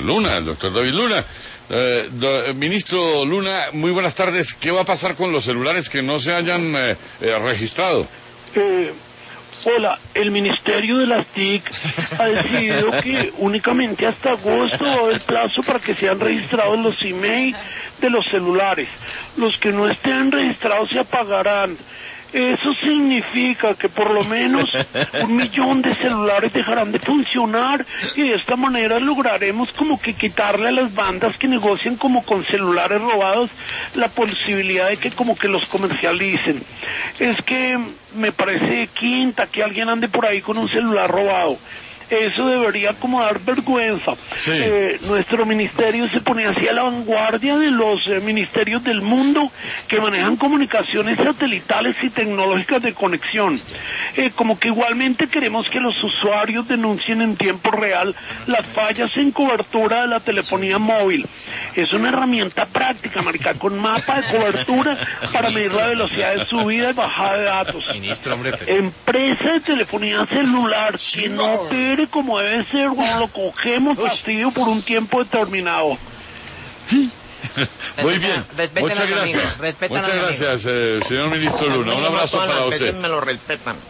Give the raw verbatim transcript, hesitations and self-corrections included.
Luna, el doctor David Luna. Eh, do, ministro Luna, muy buenas tardes. ¿Qué va a pasar con los celulares que no se hayan eh, eh, registrado? Eh, hola, el Ministerio de las T I C ha decidido que únicamente hasta agosto va a haber plazo para que sean registrados los email de los celulares. Los que no estén registrados se apagarán. Eso significa que por lo menos un millón de celulares dejarán de funcionar y de esta manera lograremos como que quitarle a las bandas que negocian como con celulares robados la posibilidad de que como que los comercialicen. Es que me parece quinta que alguien ande por ahí con un celular robado. Eso debería como dar vergüenza. Sí. Eh, nuestro ministerio se pone así a la vanguardia de los eh, ministerios del mundo que manejan comunicaciones satelitales y tecnológicas de conexión. Eh, como que igualmente queremos que los usuarios denuncien en tiempo real las fallas en cobertura de la telefonía móvil. Es una herramienta práctica, marica, con mapa de cobertura para medir la velocidad de subida y bajada de datos. Ministro, hombre, pero... Empresa de telefonía celular que no opere como debe ser cuando lo cogemos fastidio por un tiempo determinado. Muy bien, Respeten muchas a los gracias. amigos, respeten a Muchas los amigos. gracias, eh, señor ministro Luna. Un abrazo para usted. Me lo respetan.